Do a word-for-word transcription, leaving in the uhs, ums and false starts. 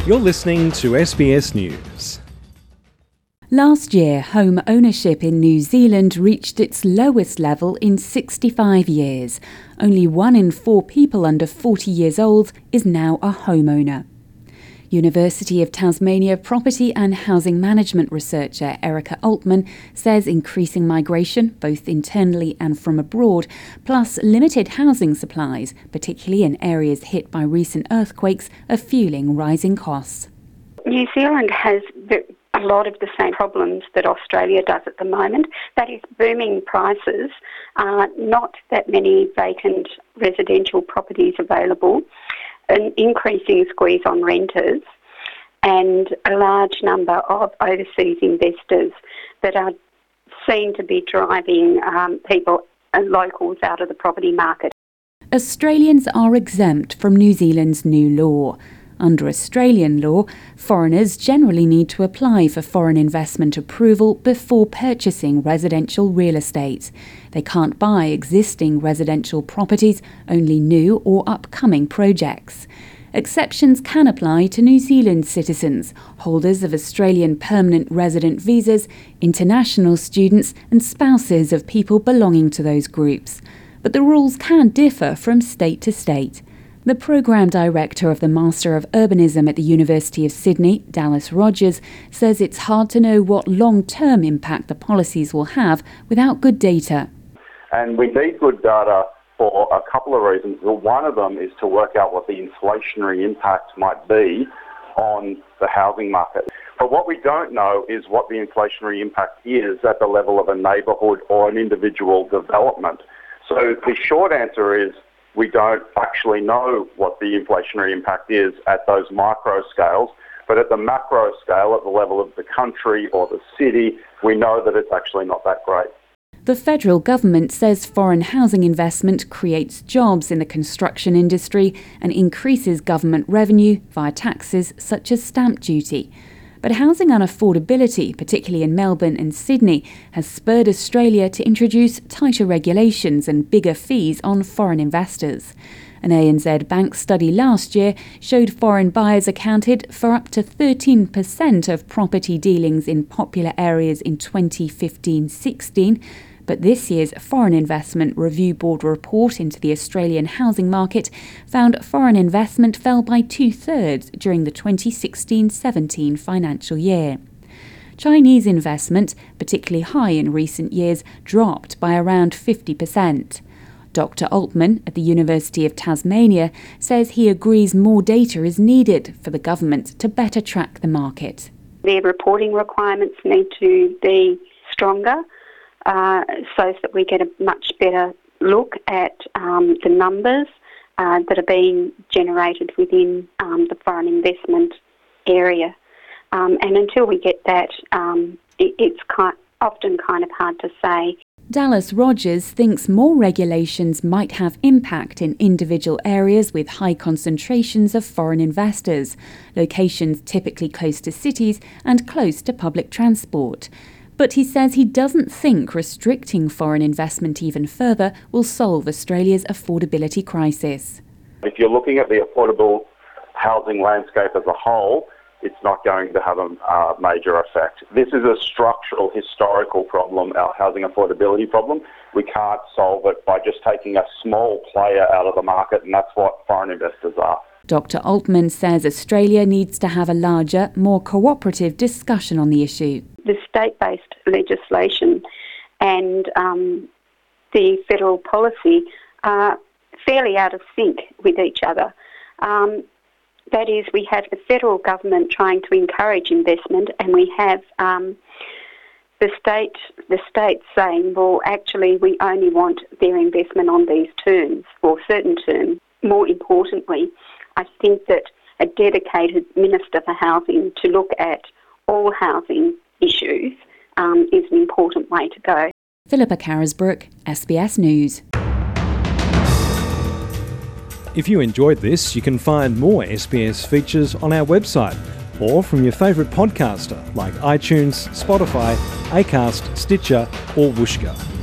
You're listening to S B S News. Last year, home ownership in New Zealand reached its lowest level in sixty-five years. Only one in four people under forty years old is now a homeowner. University of Tasmania property and housing management researcher Erica Altman says increasing migration, both internally and from abroad, plus limited housing supplies, particularly in areas hit by recent earthquakes, are fueling rising costs. New Zealand has a lot of the same problems that Australia does at the moment. That is booming prices, uh, not that many vacant residential properties available, an increasing squeeze on renters, and a large number of overseas investors that are seen to be driving um, people and locals out of the property market. Australians are exempt from New Zealand's new law. Under Australian law, foreigners generally need to apply for foreign investment approval before purchasing residential real estate. They can't buy existing residential properties, only new or upcoming projects. Exceptions can apply to New Zealand citizens, holders of Australian permanent resident visas, international students and spouses of people belonging to those groups. But the rules can differ from state to state. The Programme Director of the Master of Urbanism at the University of Sydney, Dallas Rogers, says it's hard to know what long-term impact the policies will have without good data. And we need good data for a couple of reasons. Well, one of them is to work out what the inflationary impact might be on the housing market. But what we don't know is what the inflationary impact is at the level of a neighbourhood or an individual development. So the short answer is we don't actually know what the inflationary impact is at those micro scales, but at the macro scale, at the level of the country or the city, we know that it's actually not that great. The federal government says foreign housing investment creates jobs in the construction industry and increases government revenue via taxes such as stamp duty. But housing unaffordability, particularly in Melbourne and Sydney, has spurred Australia to introduce tighter regulations and bigger fees on foreign investors. An A N Z Bank study last year showed foreign buyers accounted for up to thirteen percent of property dealings in popular areas in twenty fifteen sixteen. But this year's Foreign Investment Review Board report into the Australian housing market found foreign investment fell by two-thirds during the twenty sixteen seventeen financial year. Chinese investment, particularly high in recent years, dropped by around fifty percent. Doctor Altman at the University of Tasmania says he agrees more data is needed for the government to better track the market. Their reporting requirements need to be stronger. Uh, so that we get a much better look at um, the numbers uh, that are being generated within um, the foreign investment area. Um, and until we get that, um, it, it's kind, often kind of hard to say. Dallas Rogers thinks more regulations might have impact in individual areas with high concentrations of foreign investors, locations typically close to cities and close to public transport. But he says he doesn't think restricting foreign investment even further will solve Australia's affordability crisis. If you're looking at the affordable housing landscape as a whole, it's not going to have a uh, major effect. This is a structural, historical problem, our housing affordability problem. We can't solve it by just taking a small player out of the market, and that's what foreign investors are. Doctor Altman says Australia needs to have a larger, more cooperative discussion on the issue. The state-based legislation and um, the federal policy are fairly out of sync with each other. Um, that is, we have the federal government trying to encourage investment, and we have um, the state, the state saying, well, actually, we only want their investment on these terms or certain terms. More importantly, I think that a dedicated Minister for Housing to look at all housing issues um, is an important way to go. Philippa Carisbrook, S B S News. If you enjoyed this, you can find more S B S features on our website or from your favourite podcaster like iTunes, Spotify, Acast, Stitcher or Whooshkaa.